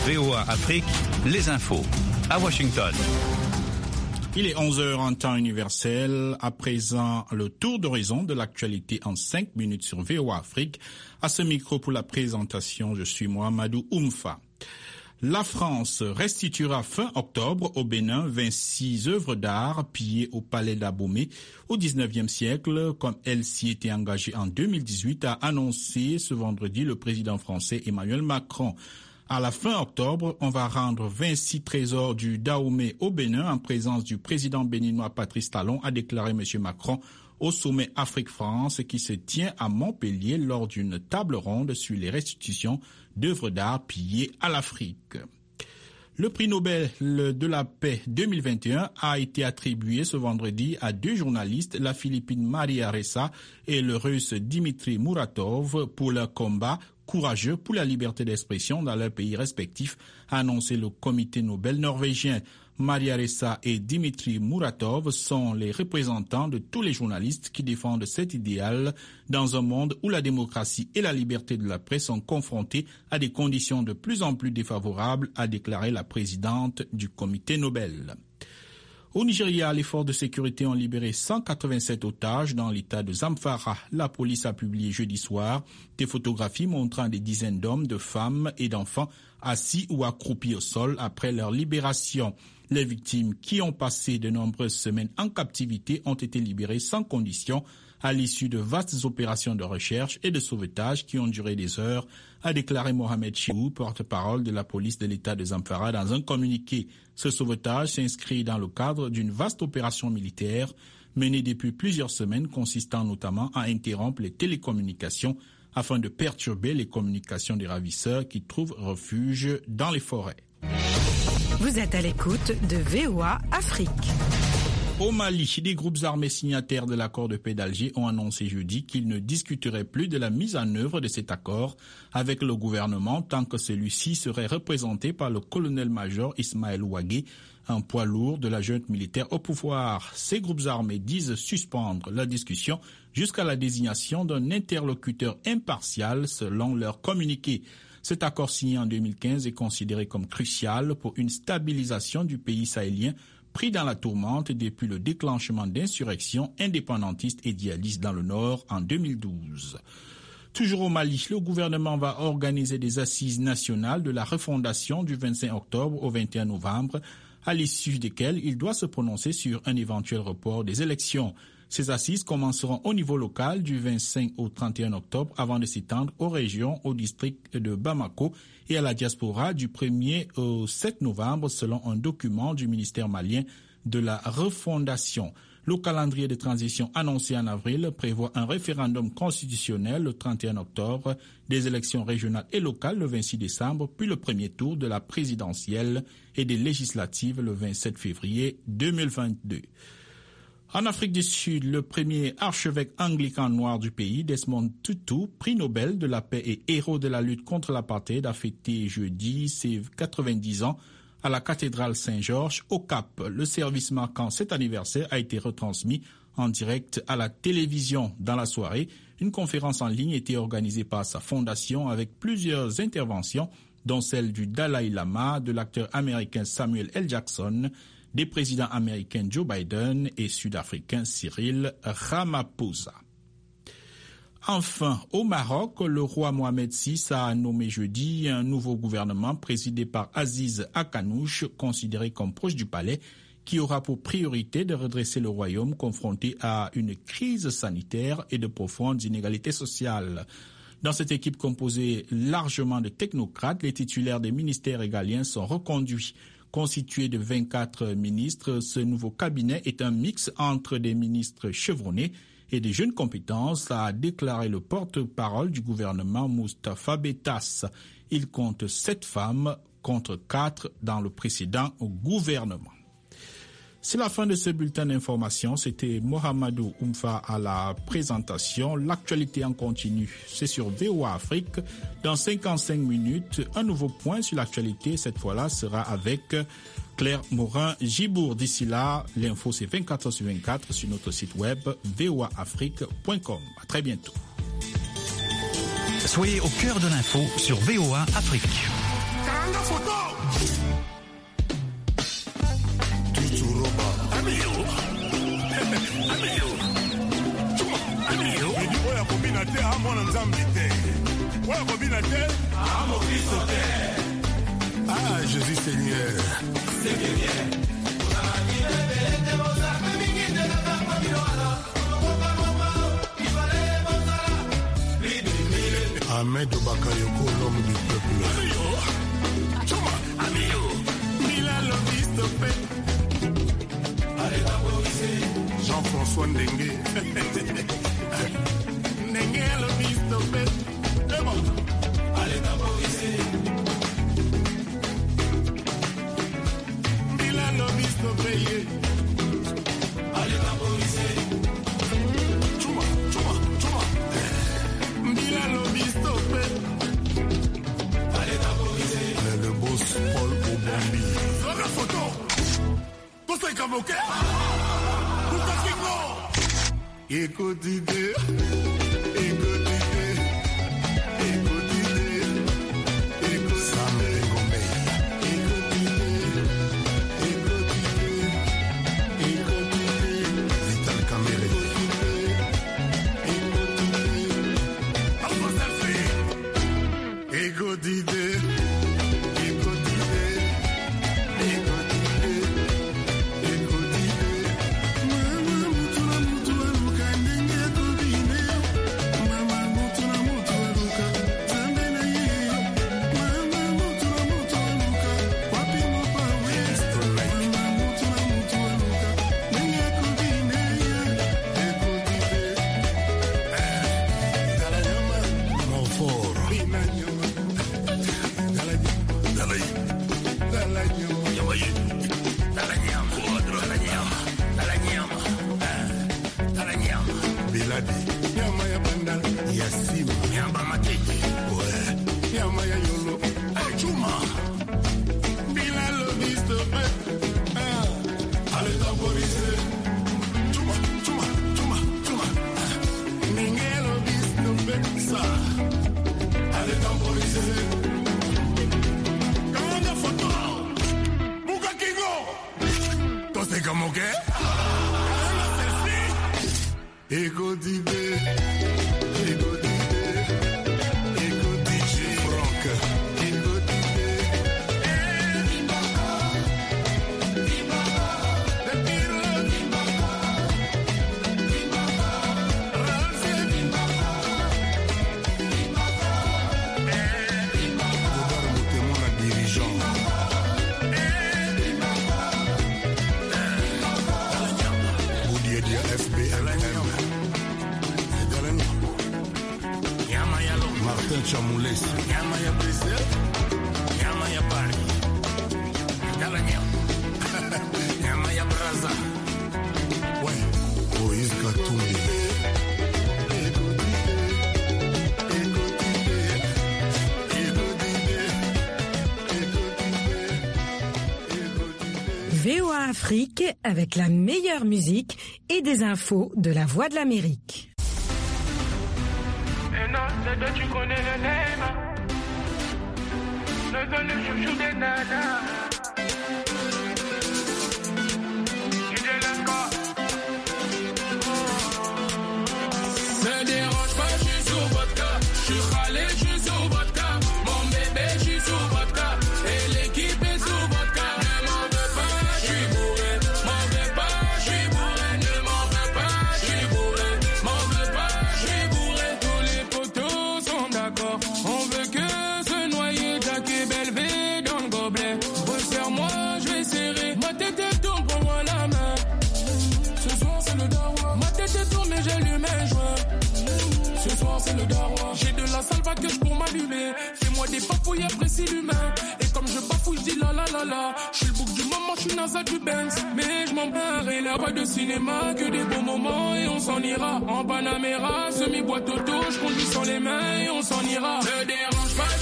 VOA Afrique, les infos. À Washington. Il est 11h en temps universel. À présent, le tour d'horizon de l'actualité en 5 minutes sur VOA Afrique. À ce micro pour la présentation, je suis Mohamedou Oumfa. La France restituera fin octobre au Bénin 26 œuvres d'art pillées au palais d'Abomey au 19e siècle, comme elle s'y était engagée en 2018, a annoncé ce vendredi le président français Emmanuel Macron. À la fin octobre, on va rendre 26 trésors du Dahomey au Bénin en présence du président béninois Patrice Talon, a déclaré M. Macron au sommet Afrique-France qui se tient à Montpellier lors d'une table ronde sur les restitutions d'œuvres d'art pillées à l'Afrique. Le prix Nobel de la paix 2021 a été attribué ce vendredi à 2 journalistes, la Philippine Maria Ressa et le Russe Dmitri Muratov, pour leur combat courageux pour la liberté d'expression dans leurs pays respectifs, a annoncé le comité Nobel norvégien. Maria Ressa et Dmitri Muratov sont les représentants de tous les journalistes qui défendent cet idéal dans un monde où la démocratie et la liberté de la presse sont confrontées à des conditions de plus en plus défavorables, a déclaré la présidente du comité Nobel. Au Nigeria, les forces de sécurité ont libéré 187 otages dans l'état de Zamfara. La police a publié jeudi soir des photographies montrant des dizaines d'hommes, de femmes et d'enfants assis ou accroupis au sol après leur libération. Les victimes, qui ont passé de nombreuses semaines en captivité, ont été libérées sans condition à l'issue de vastes opérations de recherche et de sauvetage qui ont duré des heures, a déclaré Mohamed Chibou, porte-parole de la police de l'État de Zamfara, dans un communiqué. Ce sauvetage s'inscrit dans le cadre d'une vaste opération militaire menée depuis plusieurs semaines, consistant notamment à interrompre les télécommunications afin de perturber les communications des ravisseurs qui trouvent refuge dans les forêts. Vous êtes à l'écoute de VOA Afrique. Au Mali, des groupes armés signataires de l'accord de paix d'Alger ont annoncé jeudi qu'ils ne discuteraient plus de la mise en œuvre de cet accord avec le gouvernement tant que celui-ci serait représenté par le colonel-major Ismaël Ouagé, un poids lourd de la junte militaire au pouvoir. Ces groupes armés disent suspendre la discussion jusqu'à la désignation d'un interlocuteur impartial selon leur communiqué. Cet accord signé en 2015 est considéré comme crucial pour une stabilisation du pays sahélien pris dans la tourmente depuis le déclenchement d'insurrections indépendantistes et djihadistes dans le Nord en 2012. Toujours au Mali, le gouvernement va organiser des assises nationales de la refondation du 25 octobre au 21 novembre, à l'issue desquelles il doit se prononcer sur un éventuel report des élections. Ces assises commenceront au niveau local du 25 au 31 octobre avant de s'étendre aux régions, au district de Bamako et à la diaspora du 1er au 7 novembre selon un document du ministère malien de la refondation. Le calendrier de transition annoncé en avril prévoit un référendum constitutionnel le 31 octobre, des élections régionales et locales le 26 décembre, puis le premier tour de la présidentielle et des législatives le 27 février 2022. En Afrique du Sud, le premier archevêque anglican noir du pays, Desmond Tutu, prix Nobel de la paix et héros de la lutte contre l'apartheid, a fêté jeudi ses 90 ans à la cathédrale Saint-Georges au Cap. Le service marquant cet anniversaire a été retransmis en direct à la télévision. Dans la soirée, une conférence en ligne était organisée par sa fondation avec plusieurs interventions, dont celle du Dalai Lama, de l'acteur américain Samuel L. Jackson, des présidents américains Joe Biden et sud-africain Cyril Ramaphosa. Enfin, au Maroc, le roi Mohamed VI a nommé jeudi un nouveau gouvernement présidé par Aziz Akanouche, considéré comme proche du palais, qui aura pour priorité de redresser le royaume confronté à une crise sanitaire et de profondes inégalités sociales. Dans cette équipe composée largement de technocrates, les titulaires des ministères régaliens sont reconduits. Constitué de 24 ministres, ce nouveau cabinet est un mix entre des ministres chevronnés et des jeunes compétences, a déclaré le porte-parole du gouvernement Moustapha Bettas. Il compte 7 femmes contre 4 dans le précédent gouvernement. C'est la fin de ce bulletin d'information. C'était Mohamedou Oumfa à la présentation. L'actualité en continu, c'est sur VOA Afrique. Dans 55 minutes, un nouveau point sur l'actualité. Cette fois-là sera avec Claire Morin-Gibour. D'ici là, l'info c'est 24h/24 sur notre site web voaafrique.com. À très bientôt. Soyez au cœur de l'info sur VOA Afrique. Karanga photo. Tuturoba. Amiyo. Amiyo. Edi oya kobina te amona nzambe te. Oya kobina te amo Kristo te. Ah, Jésus Seigneur. Seigneur. Ahmed Bakayoko, l'homme du peuple. Amiyo, Mila Lobisto Pe. Jean-François Ndengue. Ndengue Lobisto Pe. C'est bon. Allez, Mila Lobisto Pe. Allez, Chuma. Mila Lobisto Pe. Le boss Paul Obambi. Sur la photo. Tout ça est convoqué. Tout ça qui go. Écoutez. VOA Afrique avec la meilleure musique et des infos de la Voix de l'Amérique. Et non, c'est toi, tu connais le name. Le chouchou des nanas. Ne dérange pas, je suis sur vodka. Je suis râlé, je suis sur vodka. Mon bébé, je suis sur vodka. Et l'équipe est sur vodka. Ne m'en veux pas, je suis bourré. M'en veux pas, je suis bourré. Ne m'en veux pas, je suis bourré. M'en veux pas, je suis bourré. Tous les potos sont d'accord. On veut que se noyer. Jack et Belvé dans le gobelet. Resserre-moi, je vais serrer. Ma tête tourne, prends-moi la main. Ce soir c'est le dawa. Ma tête tourne, mais j'allume un joint. Ce soir c'est le dawa. J'ai de la salvatrice pour m'allumer. Fais-moi des bafouilles, apprécie l'humain. Et comme je bafouille, je dis la la la la. Je suis le bouc du moment, je suis NASA du Benz. Mais je m'en barre et là pas de cinéma. Que des beaux moments et on s'en ira. En Panamera, semi-boîte auto, je conduis sans les mains et on s'en ira. Ne dérange pas.